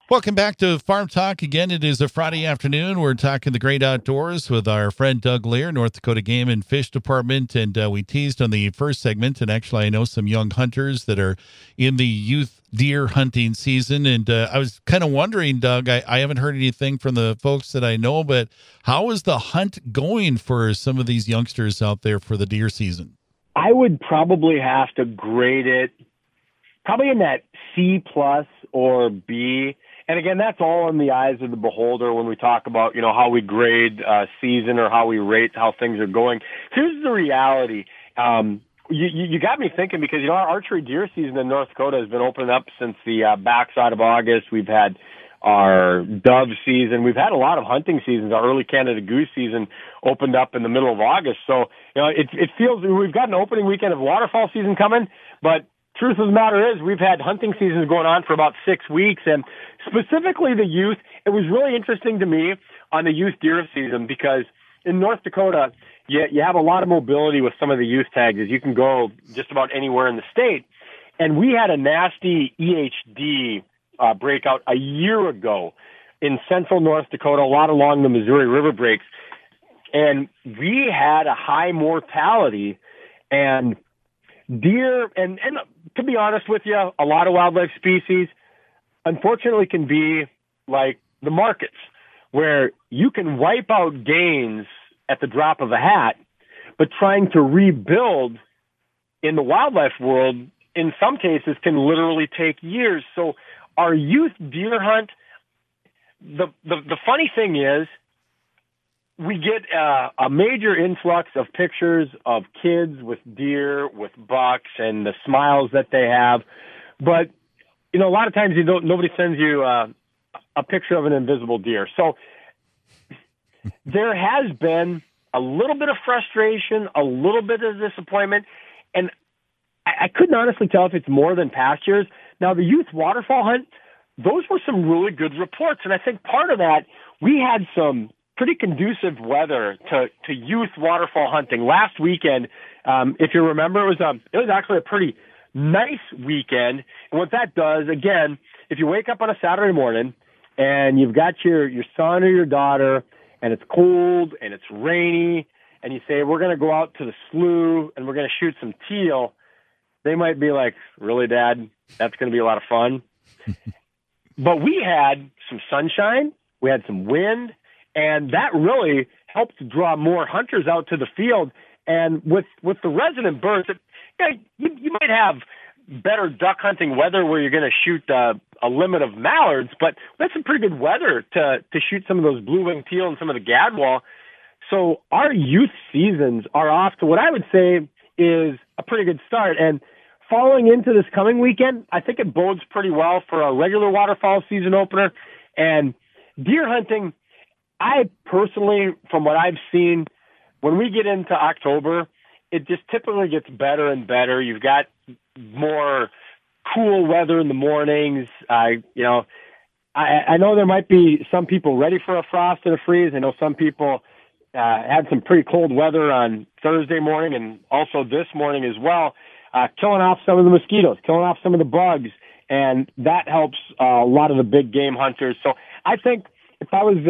Welcome back to Farm Talk. Again, it is a Friday afternoon. We're talking the great outdoors with our friend Doug Lear, North Dakota Game and Fish Department. And we teased on the first segment, and actually I know some young hunters that are in the youth deer hunting season. And I was kind of wondering, Doug, I haven't heard anything from the folks that I know, but how is the hunt going for some of these youngsters out there for the deer season? I would probably have to grade it probably in that C plus or B. And again, that's all in the eyes of the beholder when we talk about, how we grade season or how we rate how things are going. Here's the reality. You got me thinking because, our archery deer season in North Dakota has been opening up since the backside of August. We've had our dove season. We've had a lot of hunting seasons. Our early Canada goose season opened up in the middle of August. So, it feels we've got an opening weekend of waterfowl season coming, but truth of the matter is we've had hunting seasons going on for about 6 weeks, and specifically the youth. It was really interesting to me on the youth deer season because in North Dakota, you have a lot of mobility with some of the youth tags as you can go just about anywhere in the state. And we had a nasty EHD breakout a year ago in central North Dakota, a lot along the Missouri River breaks. And we had a high mortality, and deer, and to be honest with you, a lot of wildlife species, unfortunately, can be like the markets, where you can wipe out gains at the drop of a hat, but trying to rebuild in the wildlife world, in some cases, can literally take years. So our youth deer hunt, the funny thing is, we get a major influx of pictures of kids with deer, with bucks, and the smiles that they have. But, a lot of times nobody sends you a picture of an invisible deer. So there has been a little bit of frustration, a little bit of disappointment, and I couldn't honestly tell if it's more than past years. Now, the youth waterfowl hunt, those were some really good reports, and I think part of that, we had some pretty conducive weather to youth waterfowl hunting. Last weekend, if you remember, it was actually a pretty nice weekend. And what that does, again, if you wake up on a Saturday morning and you've got your son or your daughter and it's cold and it's rainy and you say, we're going to go out to the slough and we're going to shoot some teal, they might be like, really, Dad? That's going to be a lot of fun. But we had some sunshine, we had some wind, and that really helped draw more hunters out to the field. And with the resident birds, you might have better duck hunting weather where you're going to shoot a limit of mallards, but that's some pretty good weather to shoot some of those blue-winged teal and some of the gadwall. So our youth seasons are off to what I would say is a pretty good start. And following into this coming weekend, I think it bodes pretty well for a regular waterfowl season opener. And deer hunting, I personally, from what I've seen, when we get into October, it just typically gets better and better. You've got more cool weather in the mornings. I know there might be some people ready for a frost and a freeze. I know some people had some pretty cold weather on Thursday morning and also this morning as well, killing off some of the mosquitoes, killing off some of the bugs, and that helps a lot of the big game hunters. So I think if I was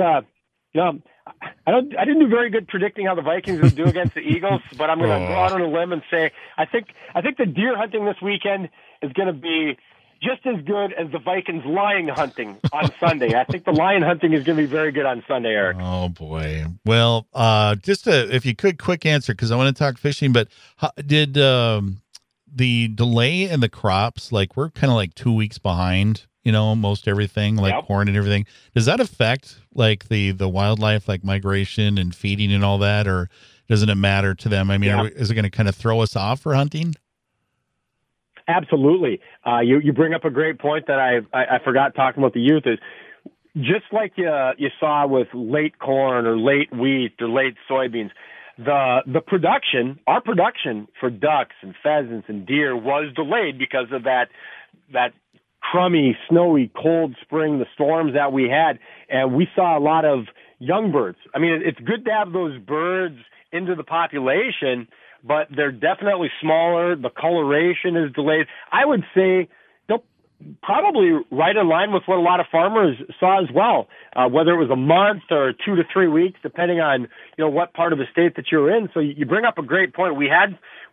I didn't do very good predicting how the Vikings would do against the Eagles, but I'm going to go out on a limb and say I think the deer hunting this weekend is going to be just as good as the Vikings lion hunting on Sunday. I think the lion hunting is going to be very good on Sunday, Eric. Oh boy. Well, if you could, quick answer, because I want to talk fishing. But did the delay in the crops, like we're kind of like 2 weeks behind? Most everything, like Yep. corn and everything. Does that affect like the wildlife, like migration and feeding and all that, or doesn't it matter to them? I mean, is it going to kind of throw us off for hunting? Absolutely. You bring up a great point that I forgot talking about the youth is just like you saw with late corn or late wheat or late soybeans. The production, our production for ducks and pheasants and deer was delayed because of that crummy, snowy, cold spring, the storms that we had, and we saw a lot of young birds. I mean, it's good to have those birds into the population, but they're definitely smaller. The coloration is delayed. I would say probably right in line with what a lot of farmers saw as well, whether it was a month or 2 to 3 weeks, depending on, what part of the state that you're in. So you bring up a great point. We had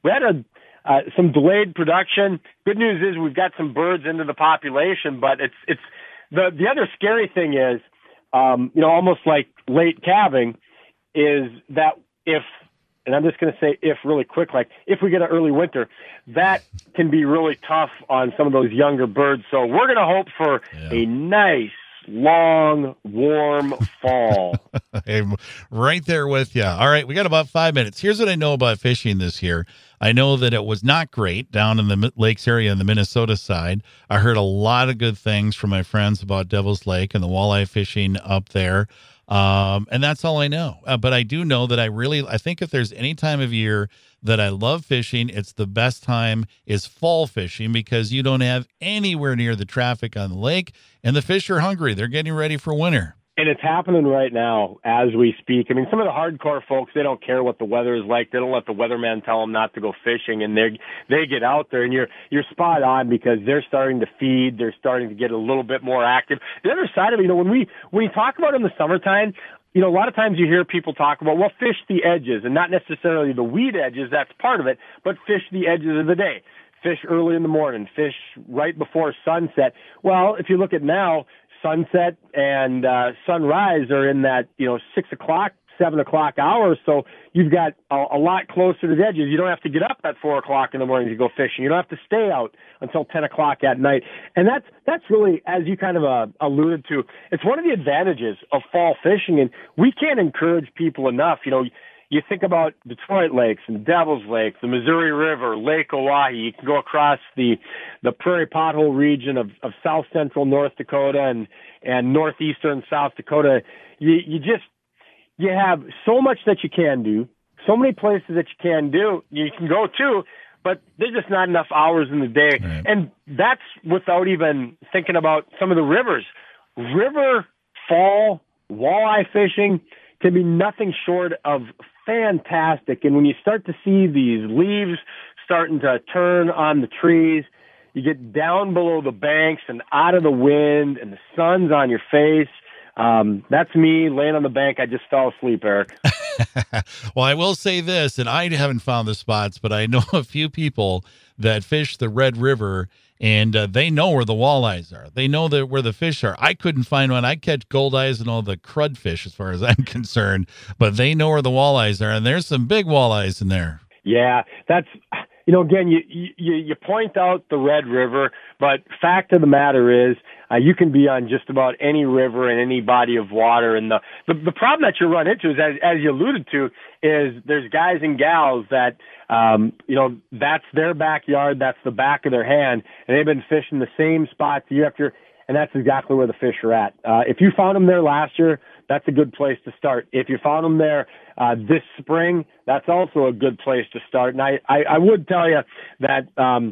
some delayed production. Good news is we've got some birds into the population, but it's the other scary thing is, almost like late calving, is that and I'm just going to say if really quick, like if we get an early winter, that can be really tough on some of those younger birds. So we're going to hope for a nice, long, warm fall. I'm right there with you. All right, we got about 5 minutes. Here's what I know about fishing this year. I know that it was not great down in the lakes area on the Minnesota side. I heard a lot of good things from my friends about Devil's Lake and the walleye fishing up there. And that's all I know. But I do know that I think if there's any time of year that I love fishing, it's the best time is fall fishing, because you don't have anywhere near the traffic on the lake and the fish are hungry. They're getting ready for winter. And it's happening right now as we speak. I mean, some of the hardcore folks, they don't care what the weather is like. They don't let the weatherman tell them not to go fishing, and they get out there. And you're spot on, because they're starting to feed. They're starting to get a little bit more active. The other side of it, when we talk about it in the summertime, a lot of times you hear people talk about, well, fish the edges, and not necessarily the weed edges. That's part of it, but fish the edges of the day. Fish early in the morning. Fish right before sunset. Well, if you look at now, sunset and sunrise are in that 6 o'clock, 7 o'clock hours. So you've got a lot closer to the edges. You don't have to get up at 4 o'clock in the morning to go fishing. You don't have to stay out until 10 o'clock at night. And that's really, as you kind of alluded to, it's one of the advantages of fall fishing. And we can't encourage people enough. You think about Detroit Lakes and Devil's Lake, the Missouri River, Lake Oahe. You can go across the prairie pothole region of south central North Dakota and northeastern South Dakota. You have so much that you can do, so many places that you can go to, but there's just not enough hours in the day. Right. And that's without even thinking about some of the rivers. River fall walleye fishing can be nothing short of fantastic. And when you start to see these leaves starting to turn on the trees, you get down below the banks and out of the wind, and the sun's on your face. That's me laying on the bank. I just fell asleep, Eric. Well, I will say this, and I haven't found the spots, but I know a few people that fish the Red River, and they know where the walleyes are. They know where the fish are. I couldn't find one. I catch goldeyes and all the crud fish as far as I'm concerned, but they know where the walleyes are, and there's some big walleyes in there. Yeah, that's, again, you point out the Red River, but fact of the matter is you can be on just about any river and any body of water. And the problem that you run into is, as you alluded to, is there's guys and gals that, that's their backyard, that's the back of their hand, and they've been fishing the same spots year after year, and that's exactly where the fish are at. If you found them there last year, that's a good place to start. If you found them there this spring, that's also a good place to start. And I would tell you that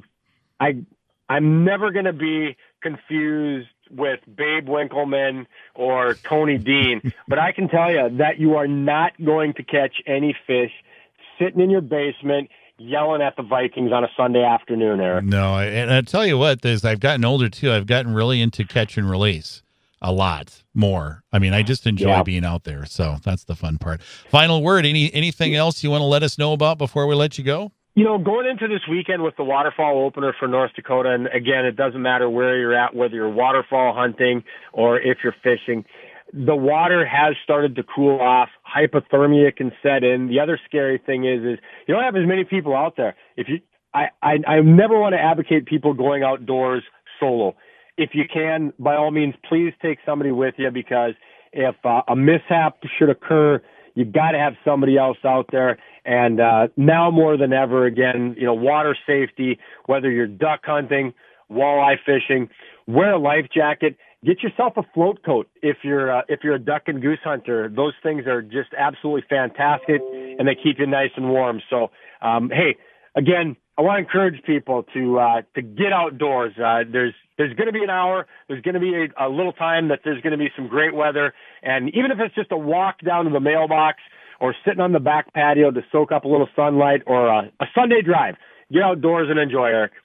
I'm never going to be confused with Babe Winkleman or Tony Dean, but I can tell you that you are not going to catch any fish sitting in your basement yelling at the Vikings on a Sunday afternoon, Eric. No, and I tell you what, as I've gotten older too, I've gotten really into catch and release a lot more. I mean, I just enjoy being out there, so that's the fun part. Final word, anything else you want to let us know about before we let you go? Going into this weekend with the waterfall opener for North Dakota, and again, it doesn't matter where you're at, whether you're waterfall hunting or if you're fishing, the water has started to cool off. Hypothermia can set in. The other scary thing is you don't have as many people out there. I never want to advocate people going outdoors solo. If you can, by all means, please take somebody with you, because if a mishap should occur, you've got to have somebody else out there. And now more than ever, again, water safety, whether you're duck hunting, walleye fishing, wear a life jacket. Get yourself a float coat if you're a duck and goose hunter. Those things are just absolutely fantastic, and they keep you nice and warm. So, hey, again, I want to encourage people to get outdoors. There's going to be an hour. There's going to be a little time that there's going to be some great weather, and even if it's just a walk down to the mailbox or sitting on the back patio to soak up a little sunlight, or a Sunday drive, get outdoors and enjoy, Eric.